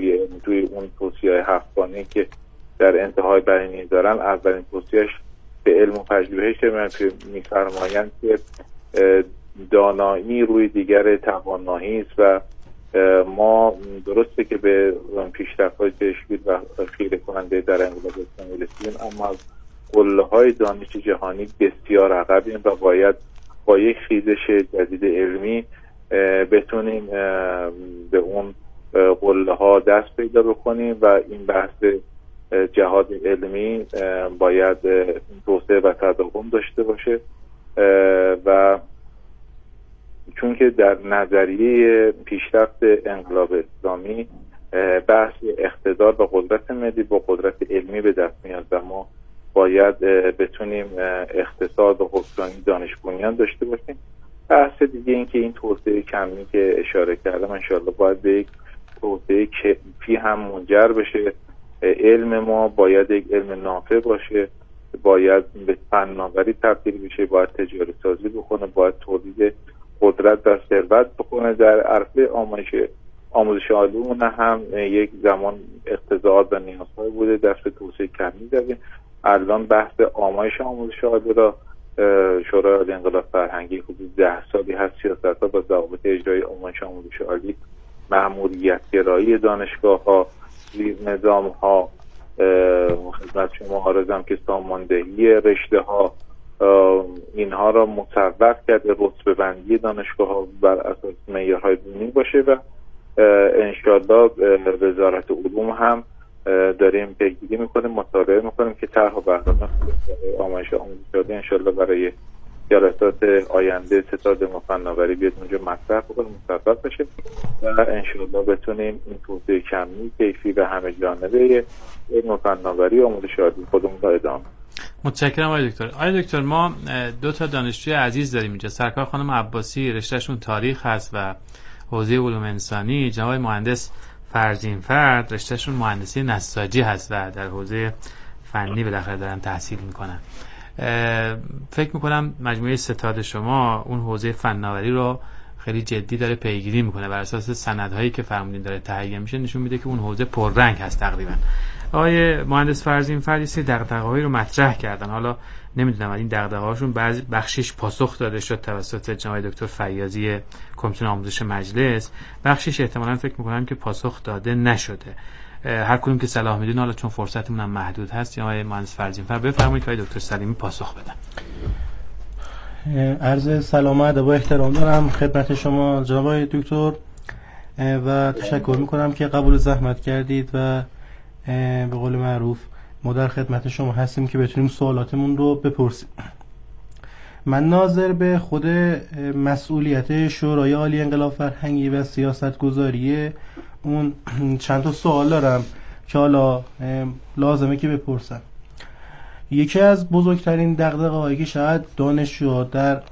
توی اون توصیه 7 گانه‌ای که در انتهای بیانیه دارن، اولین توصیهش به علم و پژوهش می‌فرمایند که دانایی روی دیگر توانایی است و ما درسته که به پیشرفت‌های چشمگیر و خیره کننده در انقلاب اسلامی رسیدیم، اما از قله‌های دانش جهانی بسیار عقبیم و باید با یک خیزش جدید علمی بتونیم به اون قله‌ها دست پیدا بکنیم و این بحث جهاد علمی باید توسعه و تداوم داشته باشه و چون که در نظریه پیشرفت انقلاب اسلامی بحث اقتدار و قدرت ملی با قدرت علمی به دست میاد و ما باید بتونیم اقتصاد و حکمرانی دانش بنیان داشته باشیم. بحث دیگه این که این توسعه کمی که اشاره کردم انشاءالله باید به یک توسعه کیفی هم منجر بشه. علم ما باید یک علم نافع باشه، باید به فناوری تبدیل بشه، باید تجارت سازی بکنه، باید تولید قدرت و ثروت بکنه. در عرصه آموزش علوم هم یک زمان اقتضاعات و نیازهای بوده، دست به توسعه کمی دادیم. الان بحث آمایش آموزش عالی را شورای عالی انقلاب فرهنگی حدود 10 سالی هست سیاست‌ها با ضوابط اجرای آموزش عالی، مأموریت گرایی دانشگاه‌ها، زیر نظام‌ها، خدمت شما عرضم که ساماندهی رشته‌ها، اینها را مصوب کرده، رتبه بندی دانشگاه‌ها بر اساس معیارهای بومی باشه و انشاءالله وزارت علوم هم داریم پیگیری میکنیم، مطالعه میکنیم که طرح و برنامه آموزش عالی انشاءالله برای جلسات آینده ستاد فناوری بیاد اونجا مطرح بکنیم، مصوب بشه و انشاءالله بتونیم این توسعه کمی کیفی و همه جانبه علم فناوری آموزش عالی خودمون را ادامه. متشکرم آقای دکتر. آقای دکتر ما 2 تا دانشجوی عزیز داریم اینجا، سرکار خانم عباسی رشتهشون تاریخ هست و حوزه علوم انسانی، جناب مهندس فرزینفرد رشتهشون مهندسی نساجی هست و در حوزه فنی بالاخره دارن تحصیل میکنن. فکر میکنم مجموعه ستاد شما اون حوزه فناوری رو خیلی جدی داره پیگیری میکنه، بر اساس سندهایی که فرمودین داره تهیه میشه نشون میده که اون حوزه پررنگ هست تقریبا. آقای مهندس فرزینفرد یه دغدغه‌هایی رو مطرح کردن، حالا نمیدونم این دغدغه‌هاشون بعضی بخشش پاسخ داده شد توسط جناب دکتر فیاضی کمیسیون آموزش مجلس، بخشش احتمالاً فکر می‌کنم که پاسخ داده نشده. هر کدوم که صلاح میدون، حالا چون فرصتمون هم محدود هست، آقای مهندس فرزینفرد بفرمایید که دکتر سلیمی پاسخ بدن. عرض سلام و ادب و احترام دارم خدمت شما جناب دکتر و تشکر می‌کنم که قبول زحمت کردید و به قول معروف ما در خدمت شما هستیم که بتونیم سوالاتمون رو بپرسیم. من ناظر به خود مسئولیت شورای عالی انقلاب فرهنگی و سیاست گذاری اون چند تا سوال دارم که حالا لازمه که بپرسم. یکی از بزرگترین دغدغه‌هایی که شاید دانشجوها در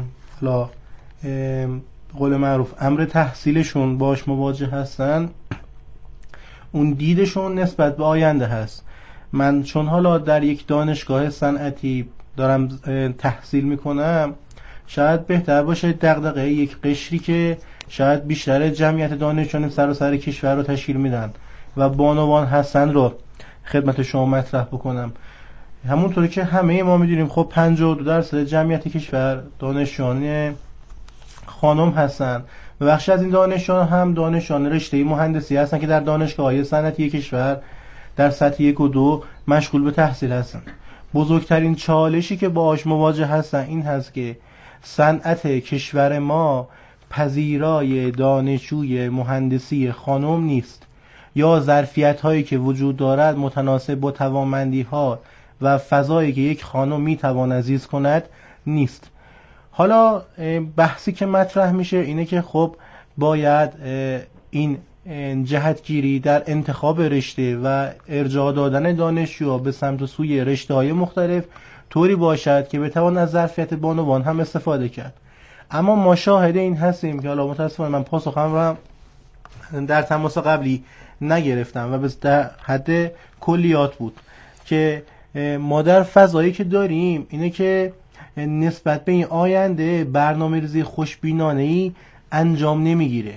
قول معروف امر تحصیلشون باش مواجه هستن، اون دیدشون نسبت به آینده هست. من چون حالا در یک دانشگاه صنعتی دارم تحصیل میکنم، شاید بهتر باشه دغدغه یک قشری که شاید بیشتر جمعیت دانشجویان سراسر کشور رو تشکیل میدن و بانوان هستن رو خدمت شما مطرح بکنم. همونطوری که همه ما میدونیم خب 52% جمعیت کشور دانشجویان خانم هستن و بخشی از این دانشجویان هم دانشجویان رشته مهندسی هستن که در دانشگاه‌های صنعتی کشور در سطح 1 و 2 مشغول به تحصیل هستن. بزرگترین چالشی که باهاش مواجه هستن این هست که صنعت کشور ما پذیرای دانشجوی مهندسی خانم نیست یا ظرفیت هایی که وجود دارد متناسب با توانمندی ها و فضایی که یک خانم میتواند زیست کند نیست. حالا بحثی که مطرح میشه اینه که خب باید این جهتگیری در انتخاب رشته و ارجاع دادن دانشجوها به سمت و سوی رشته‌های مختلف طوری باشد که بتوان از ظرفیت بانوان هم استفاده کرد. اما ما شاهد این هستیم که حالا متاسفانه من پاسخم را در تماس قبلی نگرفتم و به حد کلیات بود که ما در فضایی که داریم اینه که نسبت به این آینده برنامه‌ریزی خوشبینانه‌ای انجام نمیگیره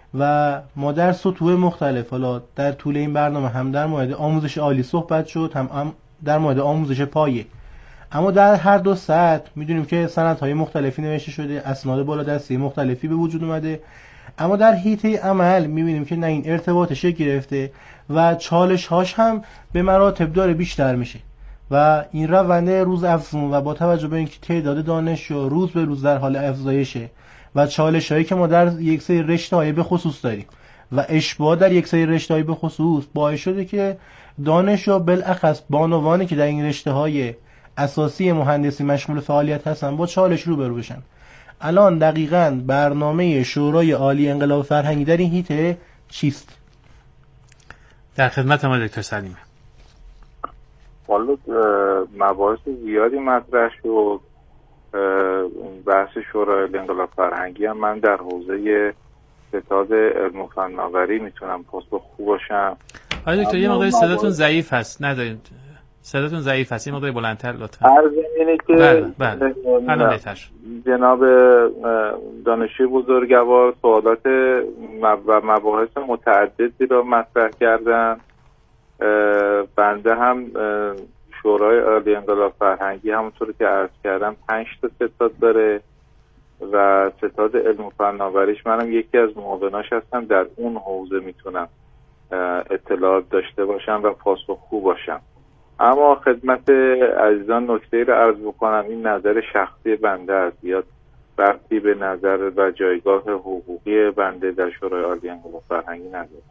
و ما در سطوح مختلف، حالا در طول این برنامه هم در مورد آموزش عالی صحبت شد، هم در مورد آموزش پایه. اما در هر دو سطح میدونیم که سندهای مختلفی نوشته شده، اسناد بالادستی مختلفی به وجود اومده، اما در حیطه عمل میبینیم که نه این ارتباطش گرفته و چالش هاش هم به مراتب داره بیشتر میشه و این روند روز افزون و با توجه به اینکه تعداد دانشجو روز به روز در حال افزایشه و چالش هایی که ما در یک سری رشته‌های به خصوص داریم و اشباع در یک سری رشته‌های به خصوص باعث شده که دانشجو بالاخص بانوانی که در این رشته‌های اساسی مهندسی مشغول فعالیت هستن با چالش روبرو بشن. الان دقیقاً برنامه شورای عالی انقلاب فرهنگی در این حیطه چیست؟ در خدمت ما دکتر سلیمی. والا مباحث زیادی مطرح شد. بحث شورای عالی انقلاب فرهنگی هم من در حوزه ستاد علم و فناوری میتونم پاسخ خوب باشم. آقای دکتر یه مقدار صداتون ضعیف هست، ندارید صداتون ضعیف هست، یه مقدار بلندتر لطفا. عرض اینه که بله بهتر شد. جناب دانشجوی بزرگوار سوالات و مباحث متعددی را مطرح کردن. بنده هم شورای عالی انقلاب فرهنگی همونطور که عرض کردم 5 تا ستاد داره و ستاد علم و فناوریش منم یکی از معاوناش هستم. در اون حوزه میتونم اطلاعات داشته باشم و پاسخگو باشم. اما خدمت عزیزان نکته رو عرض بکنم، این نظر شخصی بنده است، زیاد ربطی به نظر و جایگاه حقوقی بنده در شورای عالی انقلاب فرهنگی نداره.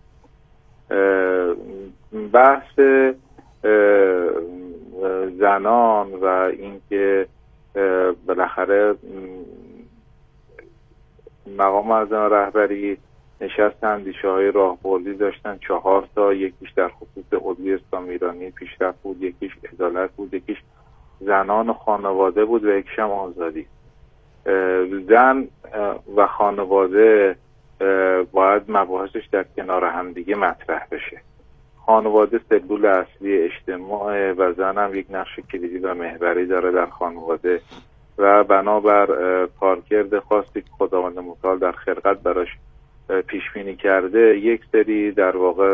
بحث زنان و اینکه بالاخره مقام معظم رهبری نشست اندیشه‌های راهبردی داشتن 4 تا، یکیش در خصوص علوی اسلام ایرانی پیشرفت بود، یکیش عدالت بود، یکیش زنان و خانواده بود و یکیش هم آزادی. زن و خانواده باید مباحثش در کنار همدیگه مطرح بشه. خانواده سلول اصلی اجتماع و زن هم یک نقش کلیدی و محوری داره در خانواده و بنابر کارکرد خاصی که خداوند متعال در خلقت براش پیش بینی کرده، یک سری در واقع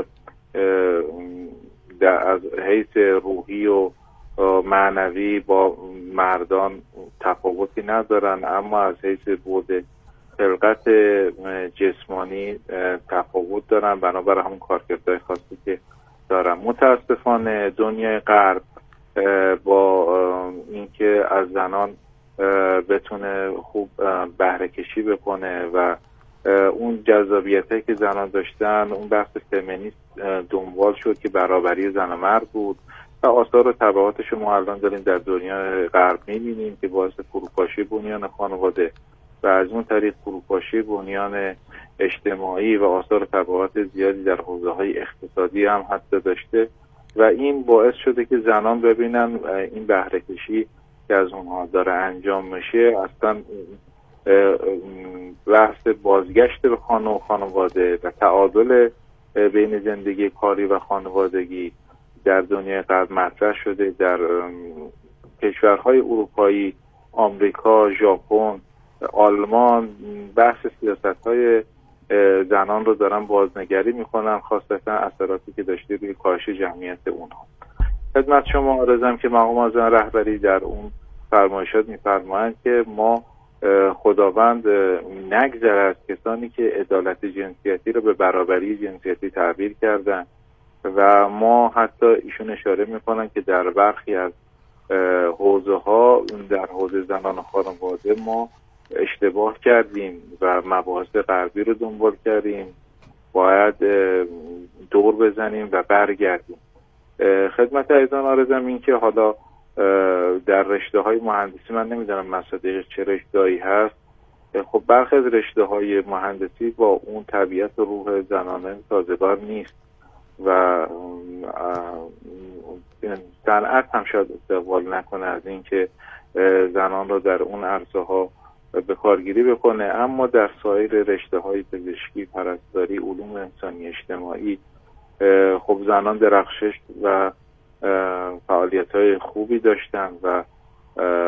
از حیث روحی و معنوی با مردان تفاوتی ندارن، اما از حیث بعد خلقت جسمانی تفاوت دارن، بنابر همون کارکردهای خاصی که دارن. متاسفانه دنیای غرب با اینکه از زنان بتونه خوب بهره کشی بکنه و اون جذابیتی که زنان داشتن، اون بحث فمینیست دنبال شد که برابری زن و مرد بود و آثار و تبعاتش ما الان داریم در دنیای غرب می‌بینیم که باعث فروپاشی بنیان خانواده و از اون طریق فروپاشی بنیان اجتماعی و آثار و تبعات زیادی در حوزه‌های اقتصادی هم حتی داشته و این باعث شده که زنان ببینن این بهره کشی که از اونها داره انجام میشه اصلا بحث بازگشت به خانه و خانواده و تعادل بین زندگی کاری و خانوادگی در دنیای غرب مطرح شده. در کشورهای اروپایی، آمریکا، ژاپن، آلمان بحث سیاست‌های زنان رو دارن بازنگری میکنن، خاصتا اثراتی که داشته روی کاهش جمعیت اونها. خدمت شما عرضم که مقام معظم رهبری در اون فرمایشات میفرمایند که ما خداوند نگذره از کسانی که عدالت جنسیتی رو به برابری جنسیتی تعبیر کردن و ما حتی ایشون اشاره میکنن که در برخی از حوزه ها، در حوزه زنان و خانواده ما اشتباه کردیم و مباحث غربی رو دنبال کردیم، باید دور بزنیم و برگردیم. خدمت عزیزان عرضم این که حالا در رشته های مهندسی من نمیدونم مصادیق چه رشته‌ای هست، خب برخی از رشته های مهندسی با اون طبیعت و روح زنانه سازگار نیست و صنعت هم شاید استقبال نکنه از این که زنان رو در اون عرصه ها به کارگیری بکنه، اما در سایر رشته های پزشکی، پرستاری، علوم انسانی اجتماعی خب زنان درخشش و فعالیت های خوبی داشتن و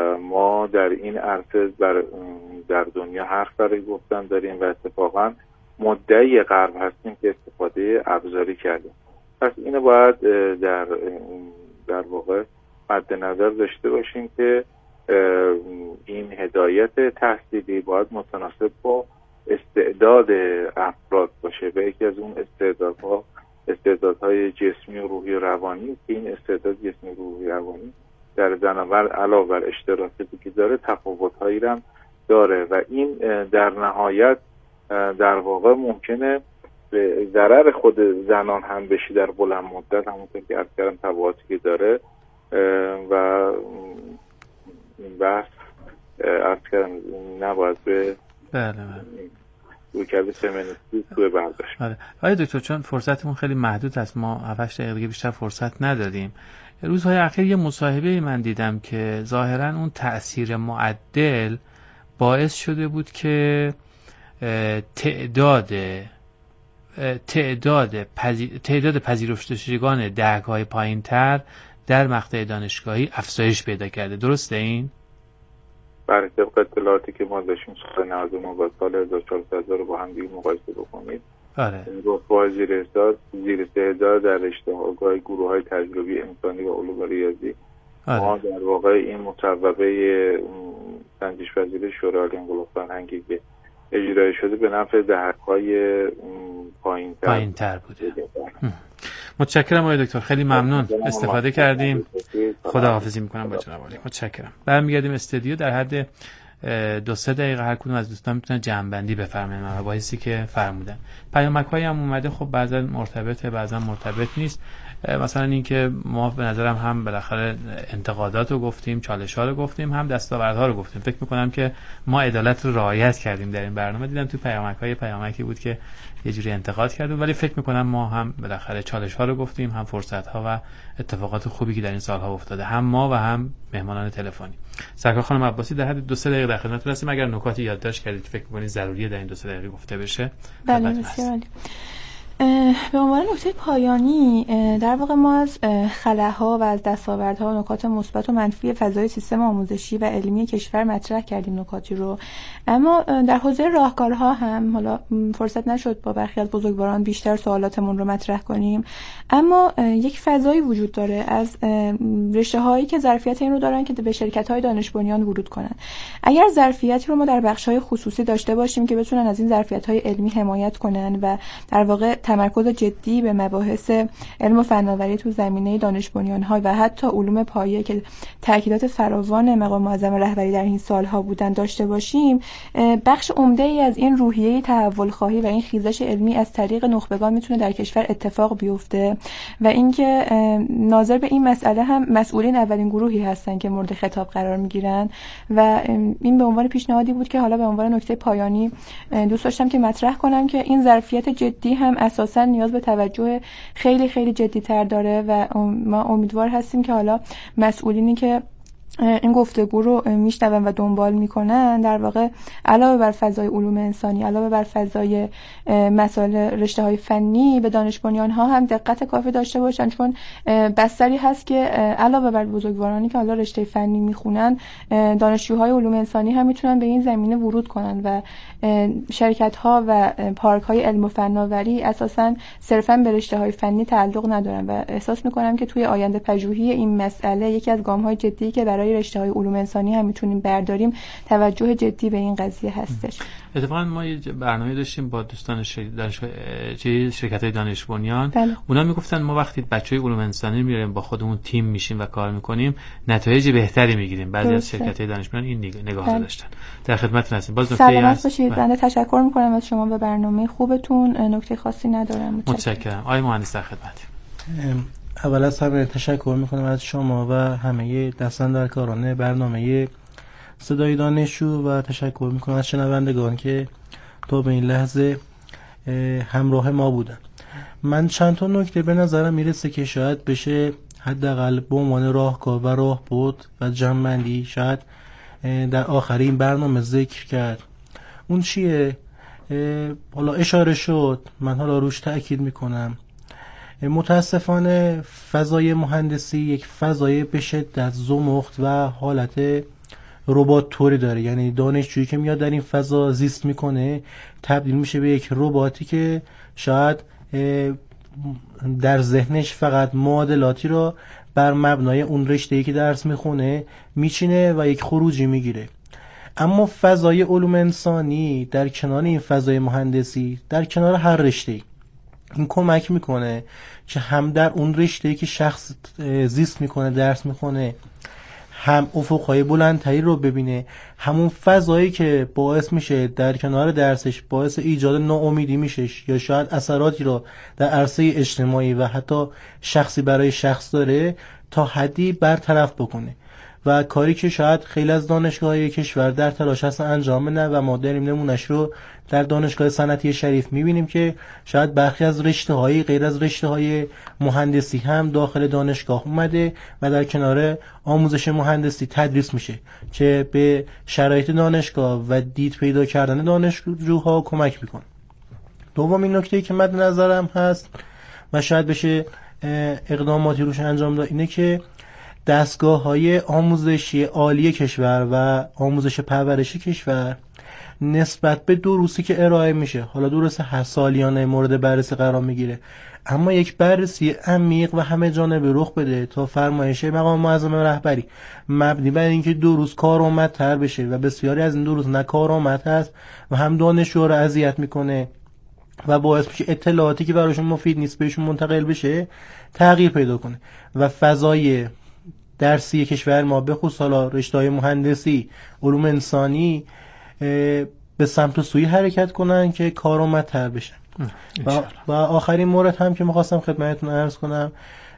ما در این عرصه در دنیا حرف برای گفتن داریم و اتفاقا مدعی غرب هستیم که استفاده ابزاری کردیم. پس اینو باید در واقع مد نظر داشته باشیم که این هدایت تحصیلی باید متناسب با استعداد افراد باشه و یکی از اون استعدادهای جسمی و روحی و روانی که این استعداد جسمی و روحی و روانی در زناور علاوه بر اشتراکاتی که داره تفاوت‌هایی هم داره و این در نهایت در واقع ممکنه به ضرر خود زنان هم بشه در بلند مدت، همونطور که عرض کردم تبعاتی که داره و این بحث عرض کردم نباید به رویکرد فمینیستی توی برداشت. آقای دکتر چون فرصتمون خیلی محدود است، ما 7 دقیقه بیشتر فرصت نداریم. روزهای اخیر یه مصاحبه من دیدم که ظاهرا اون تأثیر معدل باعث شده بود که تعداد پذیرشتگان دهگ‌های پایین‌تر در مقطع دانشگاهی افزایش پیدا کرده. درسته این؟ برای طبق اطلاعاتی که ما داشتیم سال 99 با سال 1400 رو با هم دیگه مقایسه بکنید، آره رتبه‌های زیر 3000 در رشته‌های گروه‌های تجربی انسانی و علوم ریاضی ما در واقع این مصوبه سنجش پذیری شورای انقلاب فرهنگی که اجرای شده به نفع دهک‌های پایین‌تر بوده. متشکرم آقای دکتر، خیلی ممنون، استفاده کردیم. خداحافظی میکنم با جناب عالی. متشکرم. برمیگردیم استودیو. در حد 2-3 دقیقه هر کدوم از دوستان میتونن جمع‌بندی بفرمایید مباحثی که فرمودن. پیامک‌هایی هم اومده، خب بعضا مرتبطه بعضا مرتبط نیست. مثلا اینکه ما به نظرم هم بالاخره انتقادات رو گفتیم، چالش‌ها رو گفتیم، هم دستاوردها رو گفتیم. فکر می‌کنم که ما عدالت رو رعایت کردیم در این برنامه. دیدم تو پیامکی بود که یه جوری انتقاد کردیم، ولی فکر می‌کنم ما هم بالاخره چالش‌ها رو گفتیم، هم فرصت‌ها و اتفاقات خوبی که در این سال‌ها افتاده، هم ما و هم مهمانان تلفنی. سرکار خانم عباسی در حد 2-3 دقیقه در خدمتتون هستیم. اگر نکاتی یادداشت کردید فکر می‌کنید ضروریه در این 2-3 دقیقه گفته بشه. بله بسیار عالی. به عنوان نکته پایانی، در واقع ما از خلاها و از دستاوردها و نکات مثبت و منفی فضای سیستم آموزشی و علمی کشور مطرح کردیم نکاتی رو، اما در حوزه راهکارها هم حالا فرصت نشد با برخی از بزرگواران بیشتر سوالاتمون رو مطرح کنیم، اما یک فضایی وجود داره از رشته‌هایی که ظرفیت این رو دارن که به شرکت‌های دانش بنیان ورود کنن. اگر ظرفیتی رو ما در بخش‌های خصوصی داشته باشیم که بتونن از این ظرفیت‌های علمی حمایت کنن و در واقع تمرکز جدی به مباحث علم و فناوری تو زمینه دانش بنیان‌ها و حتی علوم پایه که تاکیدات فراوان مقام معظم رهبری در این سالها بودن داشته باشیم، بخش عمده‌ای از این روحیه تحول خواهی و این خیزش علمی از طریق نخبگان میتونه در کشور اتفاق بیفته و اینکه ناظر به این مسئله هم مسئولین اولین گروهی هستن که مورد خطاب قرار میگیرن و این به عنوان پیشنهادی بود که حالا به عنوان نکته پایانی دوست داشتم که مطرح کنم که این ظرفیت جدی هم اساساً نیاز به توجه خیلی خیلی جدی‌تر داره و ما امیدوار هستیم که حالا مسئولینی که این گفتگو رو میشنون و دنبال میکنن در واقع علاوه بر فضای علوم انسانی، علاوه بر فضای مسائل رشته‌های فنی، به دانش بنیان‌ها هم دقت کافی داشته باشن، چون بستری هست که علاوه بر بزرگوارانی که حالا رشته فنی میخونن، دانشجوهای علوم انسانی هم میتونن به این زمینه ورود کنن و شرکت‌ها و پارک‌های علم و فناوری اساساً صرفاً به رشته‌های فنی تعلق ندارن و احساس می‌کنم که توی آینده پژوهی این مسئله یکی از گام‌های جدی که برای رشته‌های علوم انسانی هم میتونیم برداریم، توجه جدی به این قضیه هستش. اتفاقا ما یه برنامه داشتیم با دوستان شرکت‌های دانش بنیان. بله. اونا میگفتن ما وقتی بچهای علوم انسانی میاریم با خودمون تیم میشیم و کار میکنیم نتایج بهتری میگیریم. بعضی از شرکت‌های دانش بنیان این نگاه رو داشتن. در خدمتتون هستیم. باز نکته‌ای هست؟ باشید. بنده تشکر میکنم از شما و برنامه خوبتون. نکته خاصی ندارم. متشکرم. آقای مهندس در خدمت. اول از همه تشکر میکنم از شما و همه دستاندرکاران برنامه صدای دانشجو و تشکر میکنم از شنوندگان که تا به این لحظه همراه ما بودن. من چند تا نکته به نظرم میرسه که شاید بشه حداقل به عنوان راهکار و راهبرد و جمع‌بندی شاید در آخر این برنامه ذکر کرد. اون چیه؟ حالا اشاره شد، من حالا روش تأکید میکنم. متاسفانه فضای مهندسی یک فضای به شدت زمخت و حالت ربات طوری داره، یعنی دانشجویی که میاد در این فضا زیست میکنه تبدیل میشه به یک رباتی که شاید در ذهنش فقط معادلاتی رو بر مبنای اون رشته‌ای که درس میخونه میچینه و یک خروجی میگیره. اما فضای علوم انسانی در کنار این فضای مهندسی، در کنار هر رشته‌ای، این کمک میکنه که هم در اون رشته‌ای که شخص زیست میکنه درس میخونه هم افقهای بلندتری رو ببینه، همون فضایی که باعث میشه در کنار درسش باعث ایجاد ناامیدی میشه یا شاید اثراتی رو در عرصه اجتماعی و حتی شخصی برای شخص داره تا حدی برطرف بکنه و کاری که شاید خیلی از دانشگاه‌های کشور در تلاش هستن انجام بدن و ما داریم نمونهش رو در دانشگاه صنعتی شریف میبینیم که شاید برخی از رشته‌های غیر از رشته‌های مهندسی هم داخل دانشگاه اومده و در کنار آموزش مهندسی تدریس میشه که به شرایط دانشگاه و دید پیدا کردن دانشجوها کمک میکنه. دومین نکته‌ای که مد نظرم هست و شاید بشه اقداماتی روش انجام داد اینه که دستگاه‌های آموزشی عالی کشور و آموزش پرورشی کشور نسبت به دروسی که ارائه میشه، حالا درست هر سالیانه مورد بررسی قرار میگیره، اما یک بررسی عمیق و همه جانبه رخ بده تا فرمایش مقام معظم رهبری مبنی بر اینکه دروس کارآمدتر بشه و بسیاری از این دروس ناکارآمد هست و هم دانشجوها رو اذیت میکنه و باعث میشه اطلاعاتی که براشون مفید نیست بهشون منتقل بشه تغییر پیدا کنه و فضای درسی کشور ما به خصوص حالا رشته‌های مهندسی، علوم انسانی به سمت و سوی حرکت کنن که کارآمدتر بشن. و آخرین مورد هم که می‌خواستم خدمتتون عرض کنم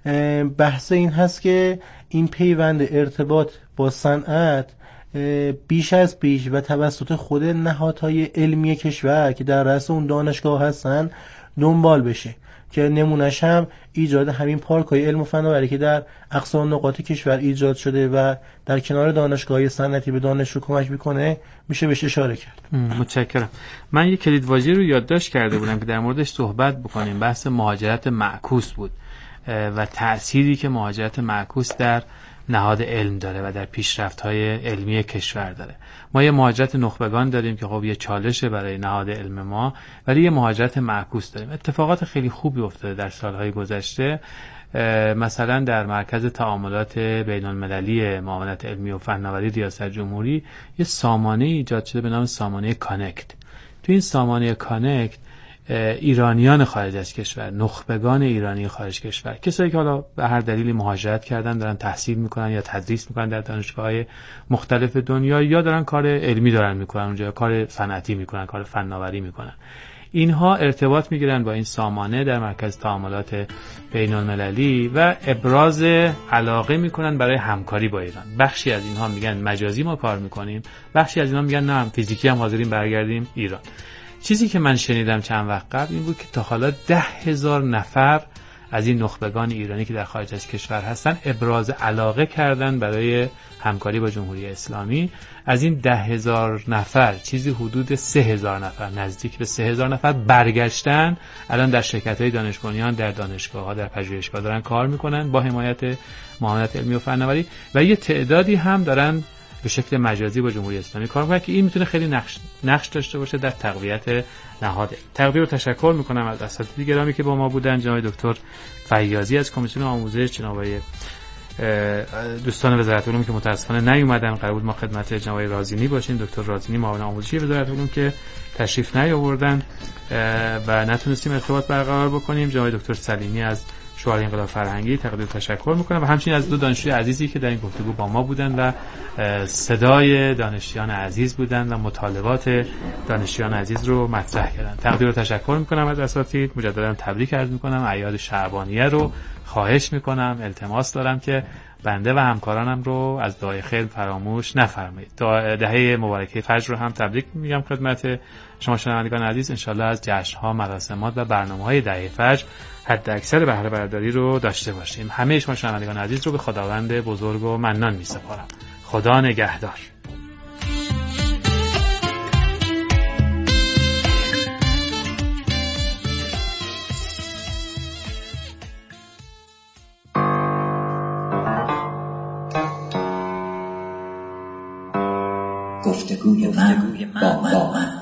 بحث این هست که این پیوند ارتباط با صنعت بیش از پیش و توسط خود نهادهای علمی کشور که در رأس اون دانشگاه هستن دنبال بشه که نمونهش هم ایجاد همین پارک‌های علم و فناوری که در اقصا نقاط کشور ایجاد شده و در کنار دانشگاه‌های صنعتی به دانشجو کمک میکنه میشه بهش اشاره کرد. متشکرم. من یک کلیدواژه رو یادداشت کرده بودم که در موردش صحبت بکنیم. بحث مهاجرت معکوس بود و تأثیری که مهاجرت معکوس در نهاد علم داره و در پیشرفت‌های علمی کشور داره. ما یه مهاجرت نخبگان داریم که خب یه چالشه برای نهاد علم ما، ولی یه مهاجرت معکوس داریم. اتفاقات خیلی خوبی افتاده در سالهای گذشته. مثلا در مرکز تعاملات بین‌المللی معاونت علمی و فناوری ریاست جمهوری یه سامانه ایجاد شده به نام سامانه کانکت. تو این سامانه کانکت ایرانیان خارج از کشور، نخبگان ایرانی خارج کشور، کسایی که حالا به هر دلیلی مهاجرت کردن دارن تحصیل میکنن یا تدریس میکنن در دانشگاه‌های مختلف دنیا یا دارن کار علمی دارن میکنن اونجا، کار صنعتی میکنن، کار فناوری میکنن، اینها ارتباط میگیرن با این سامانه در مرکز تعاملات بین‌المللی و ابراز علاقه میکنن برای همکاری با ایران. بخشی از اینها میگن مجازی ما کار میکنیم، بخشی از اینها میگن نه فیزیکی هم حاضرین برگردیم ایران. چیزی که من شنیدم چند وقت قبل این بود که تا حالا 10,000 نفر از این نخبگان ایرانی که در خارج از کشور هستن ابراز علاقه کردن برای همکاری با جمهوری اسلامی. از این 10,000 نفر چیزی حدود 3,000 نفر، نزدیک به 3,000 نفر برگشتن، الان در شرکت‌های دانش بنیان، در دانشگاه‌ها، در پژوهشگاه دارن کار میکنن با حمایت معاونت علمی و فناوری و یه تعدادی هم دارن به شکل مجازی با جمهوری اسلامی کار میکنن که این میتونه خیلی نقش داشته باشه در تقویت نهاد. تقدیر و تشکر میکنم از اساتید گرامی که با ما بودن، جناب دکتر فیاضی از کمیسیون آموزش، جناب دوستان وزارت علوم که متاسفانه نیومدن، قرار بود ما خدمت جناب رازینی باشیم، دکتر رازینی معاون آموزشی وزارت علوم که تشریف نیاوردن و نتونستیم ارتباط برقرار بکنیم. جناب دکتر سلیمی از شورای انقلاب فرهنگی تقدیر تشکر میکنم و همچنین از دو دانشجوی عزیزی که در این گفتگو با ما بودن و صدای دانشجویان عزیز بودن و مطالبات دانشجویان عزیز رو مطرح کردن. تقدیر تشکر میکنم از اساتید، مجددا تبریک عرض میکنم. اعیاد شعبانیه رو خواهش میکنم، التماس دارم که بنده و همکارانم رو از دعای خیر فراموش نفرمایید. دهه مبارکه فجر رو هم تبریک میگم خدمت شما شنوندگان عزیز. انشالله از جشن‌ها، مراسمات و برنامه‌های دهه فجر حد اکثر بهره برداری رو داشته باشیم. همه شما شنوندگان عزیز رو به خداوند بزرگ و منان می‌سپارم. خدا نگهدار. گفتگوی من با من.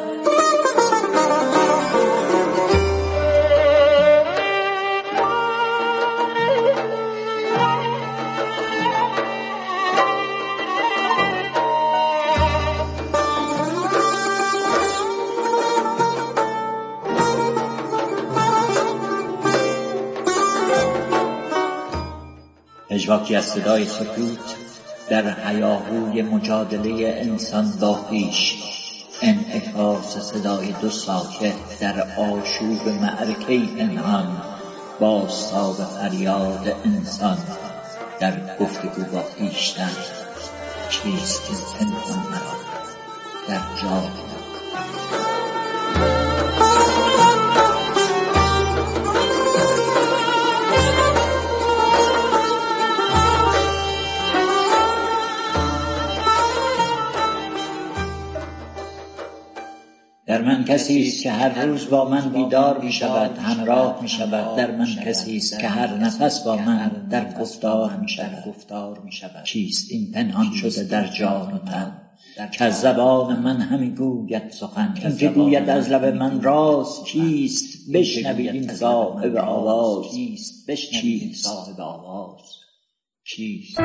پژواکی از صدای سکوت در هیاهوی مجادله انسان با خویش، انعکاس صدای دو ساکت در آشوب معرکه پنهان با صاب فریاد انسان در گفتگو با خویشتن. چیست این پنهان مرا در جای در من کسی است که هر روز با من بیدار می شود، همراه می شود. در من کسی است که هر نفس با من در گفتار می شود. چیست این پنهان شده در جان و تن که از زبان من همی گوید سخن؟ این که گوید از لب من راست چیست؟ بشنوید این صاحب آواز چیست؟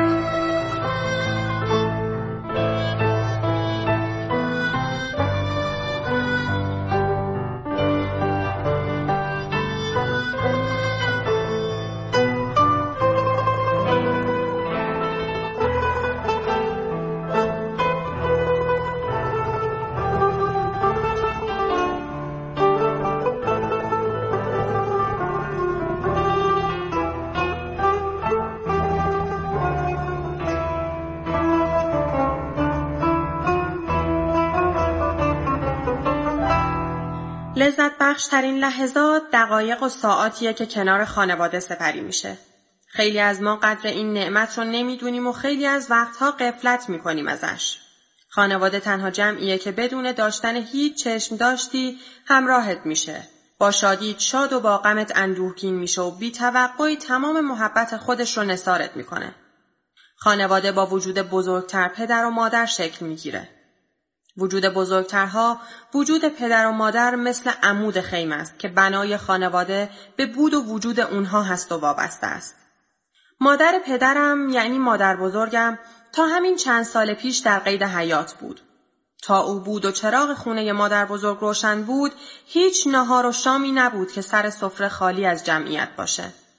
لذت بخش ترین لحظات دقایق و ساعاتیه که کنار خانواده سپری میشه. خیلی از ما قدر این نعمت رو نمیدونیم و خیلی از وقتها غفلت میکنیم ازش. خانواده تنها جمعیه که بدون داشتن هیچ چشم داشتی همراهت میشه. با شادیت شاد و با غمت اندوهگین میشه و بی توقعی تمام محبت خودش رو نثارت میکنه. خانواده با وجود بزرگتر پدر و مادر شکل میگیره. وجود بزرگترها، وجود پدر و مادر مثل عمود خیمه است که بنای خانواده به بود و وجود اونها هست و وابسته است. مادر پدرم یعنی مادر بزرگم تا همین چند سال پیش در قید حیات بود. تا او بود و چراغ خونه مادر بزرگ روشن بود، هیچ نهار و شامی نبود که سر سفره خالی از جمعیت باشه.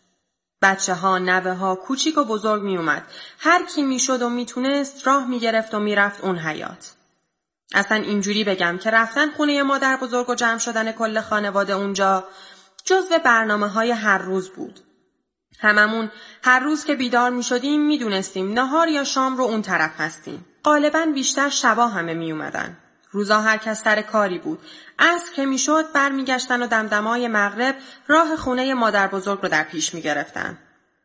بچه ها، نوه ها، کوچیک و بزرگ می اومد. هر کی می شد و می تونست راه می گرفت و می رفت اون حیات. اصلا اینجوری بگم که رفتن خونه مادر بزرگ و جمع شدن کل خانواده اونجا جزو برنامه‌های هر روز بود. هممون هر روز که بیدار می شدیم می دونستیم نهار یا شام رو اون طرف هستیم. غالباً بیشتر شبا همه می اومدن. روزا هر کس سر کاری بود. عصر که می شد برمی گشتن و دمدمای مغرب راه خونه مادر بزرگ رو در پیش می گرفتن.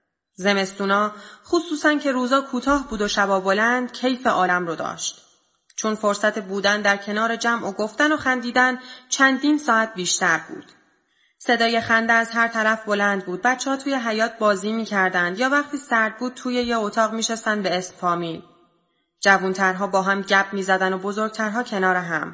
زمستونا خصوصاً که روزا کوتاه بود و شبا بلند کیف عالم رو داشت. چون فرصت بودن در کنار جمع و گفتن و خندیدن چندین ساعت بیشتر بود. صدای خنده از هر طرف بلند بود. بچه‌ها توی حیاط بازی می‌کردند یا وقتی سرد بود توی یه اتاق می‌شستن به اسم فامیل. جوان‌ترها با هم گپ می‌زدن و بزرگترها کنار هم.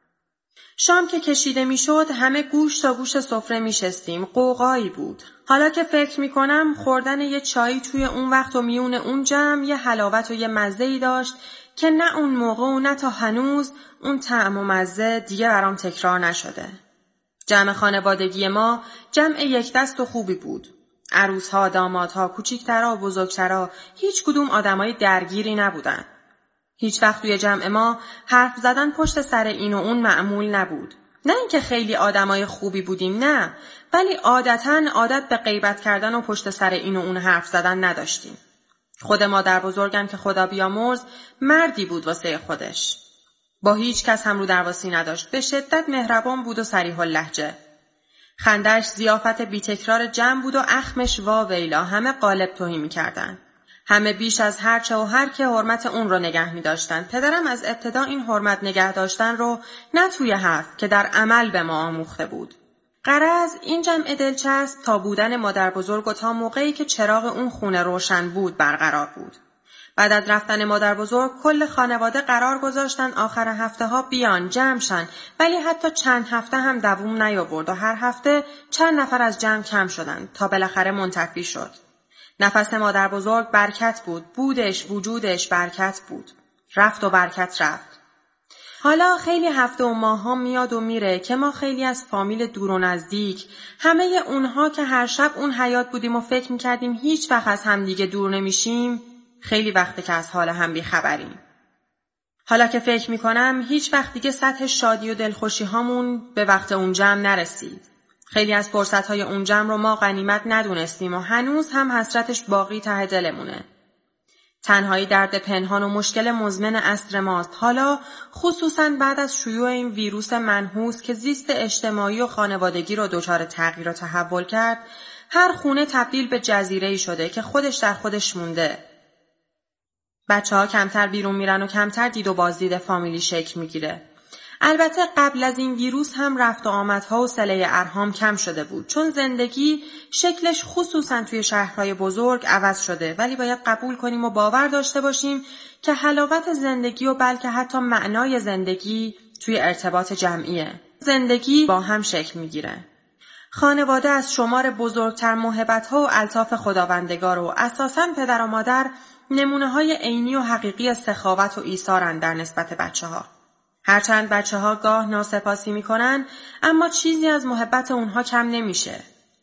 شام که کشیده می‌شد همه گوش تا گوش سفره می‌شستیم. قوقایی بود. حالا که فکر می‌کنم خوردن یه چایی توی اون وقت و میون اون جمع یه حلاوت و یه مزه‌ای داشت که نه اون موقع و نه تا هنوز اون طعم و مزه دیگه برام تکرار نشده. جمع خانوادگی ما جمع یک دست و خوبی بود. عروس‌ها، دامادها، کوچیک‌ترا و بزرگترا هیچ کدوم آدمای درگیری نبودن. هیچ وقت توی جمع ما حرف زدن پشت سر این و اون معمول نبود. نه اینکه خیلی آدمای خوبی بودیم، نه، ولی عادت به غیبت کردن و پشت سر این و اون حرف زدن نداشتیم. خود مادر بزرگم که خدا بیامرز مردی بود واسه خودش. با هیچ کس هم رو درواسی نداشت. به شدت مهربان بود و صریح اللهجه. خندش ضیافت بی‌تکرار جمع بود و اخمش واویلا همه قالب توهی می‌کردن. همه بیش از هر چه و هر که حرمت اون رو نگه می‌داشتن. پدرم از ابتدا این حرمت نگه داشتن رو نه توی حرف که در عمل به ما آموخته بود. غرض این جمع دلچسب تا بودن مادر بزرگ و تا موقعی که چراغ اون خونه روشن بود برقرار بود. بعد از رفتن مادر بزرگ کل خانواده قرار گذاشتن آخر هفته ها بیان جمع شن، ولی حتی چند هفته هم دووم نیاورد و هر هفته چند نفر از جمع کم شدن تا بالاخره منطفی شد. نفس مادر بزرگ برکت بود، بودش وجودش برکت بود. رفت و برکت رفت. حالا خیلی هفته و ماه ها میاد و میره که ما خیلی از فامیل دور و نزدیک، همه اونها که هر شب اون حیات بودیم و فکر میکردیم هیچ وقت از همدیگه دور نمیشیم، خیلی وقته که از حال هم بیخبریم. حالا که فکر میکنم هیچ وقت دیگه سطح شادی و دلخوشی هامون به وقت اون جمع نرسید. خیلی از فرصت های اون جمع رو ما غنیمت ندونستیم و هنوز هم حسرتش باقی ته دلمونه. تنهایی درد پنهان و مشکل مزمن عصر ماست. حالا خصوصاً بعد از شیوع این ویروس منحوس که زیست اجتماعی و خانوادگی رو دچار تغییر و تحول کرد، هر خونه تبدیل به جزیره‌ای شده که خودش در خودش مونده. بچه‌ها کمتر بیرون میرن و کمتر دید و بازدید فامیلی شکل میگیره. البته قبل از این ویروس هم رفت و آمدها و صله ارحام کم شده بود، چون زندگی شکلش خصوصا توی شهرهای بزرگ عوض شده، ولی باید قبول کنیم و باور داشته باشیم که حلاوت زندگی و بلکه حتی معنای زندگی توی ارتباط جمعیه. زندگی با هم شکل میگیره. خانواده از شمار بزرگتر موهبت‌ها و الطاف خداوندگار و اساساً پدر و مادر نمونه‌های عینی و حقیقی سخاوت و ایثارن در نسبت بچه‌ها. هرچند بچه‌ها گاه ناسپاسی می‌کنن، اما چیزی از محبت اونها کم نمیشه.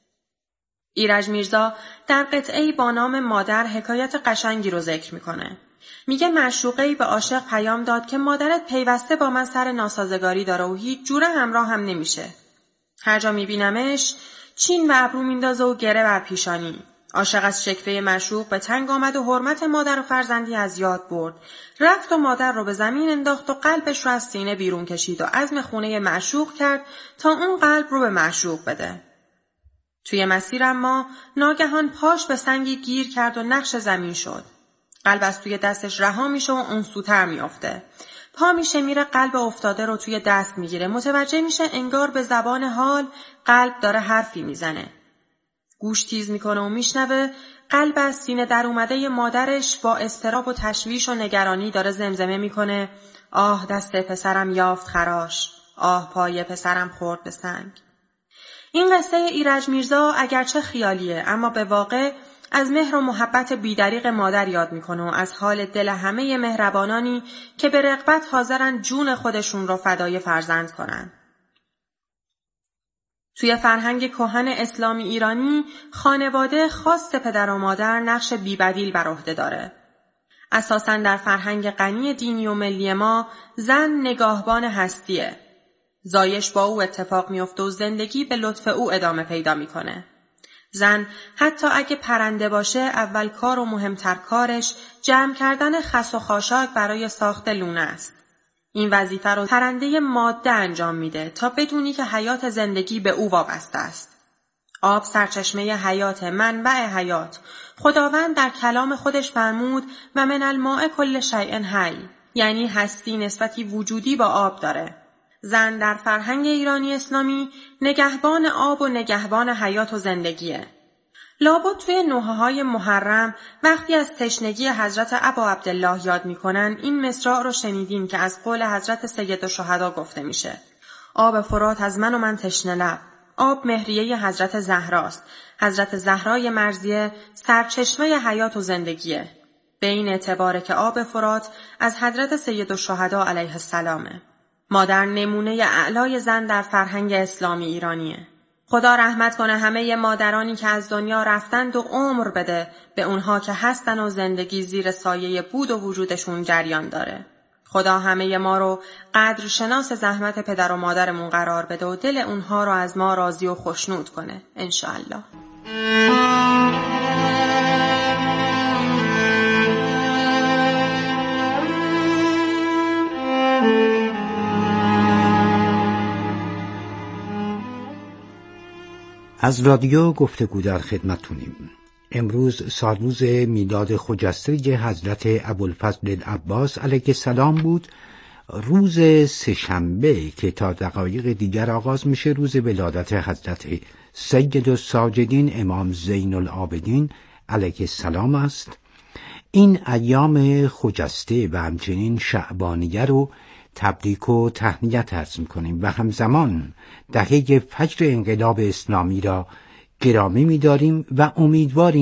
ایرج میرزا در قطعه‌ای با نام مادر حکایت قشنگی رو ذکر می‌کنه. میگه معشوقه‌ای به عاشق پیام داد که مادرت پیوسته با من سر ناسازگاری داره و هیچ جوره همراه هم نمیشه. هر جا می‌بینمش چین و ابرو میندازه و گره بر پیشانی. عاشق از شکوه معشوق به تنگ آمد و حرمت مادر و فرزندی از یاد برد. رفت و مادر رو به زمین انداخت و قلبش رو از سینه بیرون کشید و عزم خونه معشوق کرد تا اون قلب رو به معشوق بده. توی مسیر اما ناگهان پاش به سنگی گیر کرد و نقش زمین شد. قلب از توی دستش رها میشه و اون سوتر میافته. پا میشه میره قلب افتاده رو توی دست میگیره. متوجه میشه انگار به زبان حال قلب داره حرفی میزنه. گوش تیز میکنه و میشنوه قلب از سینه در اومده مادرش با اضطراب و تشویش و نگرانی داره زمزمه میکنه: آه دست پسرم یافت خراش، آه پای پسرم خورد به سنگ. این قصه ایرج میرزا اگرچه خیالیه، اما به واقع از مهر و محبت بیدریغ مادر یاد میکنه و از حال دل همه مهربانانی که به رغبت حاضرن جون خودشون رو فدای فرزند کنن. توی فرهنگ کهن اسلامی ایرانی خانواده خاص پدر و مادر نقش بی‌بدیل بر عهده داره. اساساً در فرهنگ غنی دینی و ملی ما زن نگاهبان هستیه. زایش با او اتفاق میفته و زندگی به لطف او ادامه پیدا میکنه. زن حتی اگه پرنده باشه اول کار و مهمتر کارش جمع کردن خس و خاشاک برای ساخت لونه است. این وظیفه رو پرنده ماده انجام میده تا بدونی که حیات زندگی به او وابسته است. آب سرچشمه حیات، منبع حیات. خداوند در کلام خودش فرمود و من الماء کل شیء حی، یعنی هستی نسبتی وجودی با آب داره. زن در فرهنگ ایرانی اسلامی نگهبان آب و نگهبان حیات و زندگیه. لابد توی نوحه‌های محرم وقتی از تشنگی حضرت ابا عبدالله یاد میکنن این مصرع رو شنیدین که از قول حضرت سیدالشهدا گفته میشه: آب فرات از من و من تشنه لب. آب مهریه حضرت زهراست. حضرت زهرای مرضیه سرچشمه حیات و زندگیه. به این اعتباره که آب فرات از حضرت سیدالشهدا علیه السلامه. مادر نمونه اعلای زن در فرهنگ اسلامی ایرانیه. خدا رحمت کنه همه مادرانی که از دنیا رفتند و عمر بده به اونها که هستن و زندگی زیر سایه بود و وجودشون جریان داره. خدا همه ما رو قدرشناس زحمت پدر و مادرمون قرار بده و دل اونها رو از ما راضی و خوشنود کنه انشاءالله. از رادیو گفتگو در خدمتتونیم. امروز سالروز میلاد خجسته حضرت ابوالفضل العباس علیه السلام بود، روز سه‌شنبه که تا دقایق دیگر آغاز میشه روز ولادت حضرت سید الساجدین امام زین العابدین علیه السلام است. این ایام خجسته و همچنین شعبانیه رو تبریک و تهنیت عرض می‌کنیم و همزمان دقیقه فجر انقلاب اسلامی را گرامی می‌داریم و امیدواریم